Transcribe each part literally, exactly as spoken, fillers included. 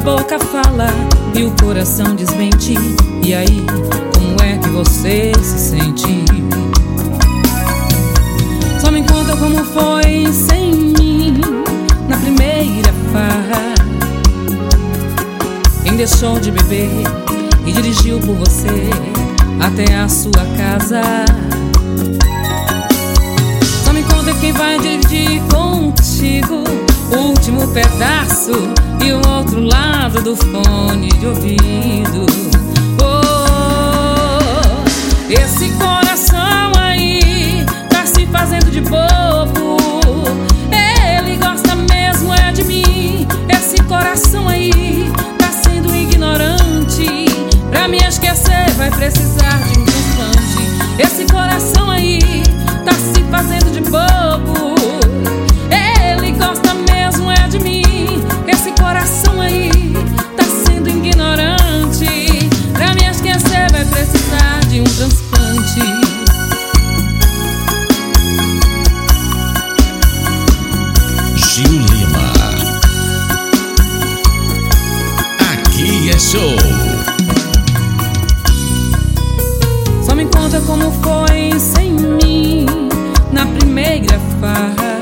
boca fala e o coração desmente. E aí, como é que você se sente? Só me conta como foi sem mim na primeira farra. Quem deixou de beber e dirigiu por você até a sua casa. Só me conta quem vai dividir contigo o último pedaço e o outro lado do fone de ouvido. Oh, esse coração aí tá se fazendo de bobo. Ele gosta mesmo é de mim. Esse coração aí tá sendo ignorante. Pra me esquecer vai precisar de um transplante. Esse coração aí tá se fazendo de bobo. Ele gosta mesmo é de mim. Esse coração aí tá sendo ignorante. Pra me esquecer vai precisar de um transplante. Gil Lima. Aqui é show. Só me conta como foi sem mim na primeira farra.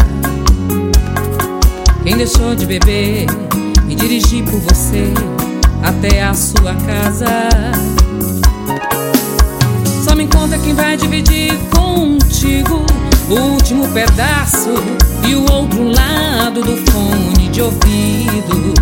Quem deixou de beber e dirigir por você até a sua casa. Só me conta quem vai dividir contigo o último pedaço e o outro lado do fone de ouvido.